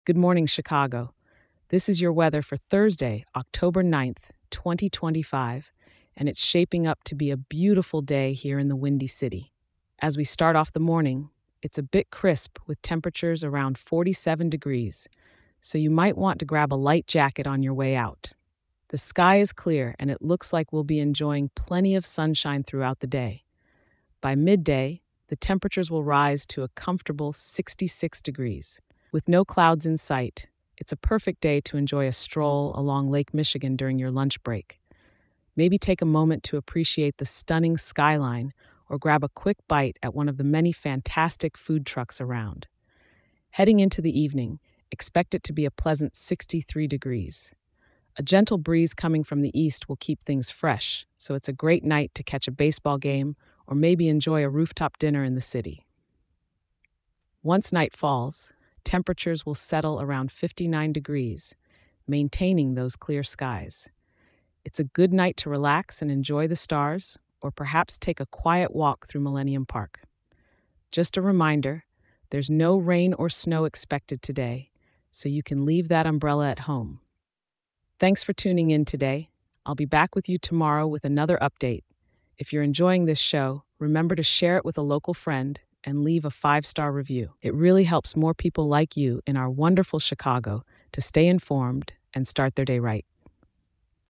Good morning, Chicago. This is your weather for Thursday, October 9th, 2025, and it's shaping up to be a beautiful day here in the Windy City. As we start off the morning, it's a bit crisp with temperatures around 47 degrees, so you might want to grab a light jacket on your way out. The sky is clear and it looks like we'll be enjoying plenty of sunshine throughout the day. By midday, the temperatures will rise to a comfortable 66 degrees. With no clouds in sight, it's a perfect day to enjoy a stroll along Lake Michigan during your lunch break. Maybe take a moment to appreciate the stunning skyline or grab a quick bite at one of the many fantastic food trucks around. Heading into the evening, expect it to be a pleasant 63 degrees. A gentle breeze coming from the east will keep things fresh, so it's a great night to catch a baseball game or maybe enjoy a rooftop dinner in the city. Once night falls, temperatures will settle around 59 degrees, maintaining those clear skies. It's a good night to relax and enjoy the stars, or perhaps take a quiet walk through Millennium Park. Just a reminder, there's no rain or snow expected today, so you can leave that umbrella at home. Thanks for tuning in today. I'll be back with you tomorrow with another update. If you're enjoying this show, remember to share it with a local friend and leave a 5-star review. It really helps more people like you in our wonderful Chicago to stay informed and start their day right.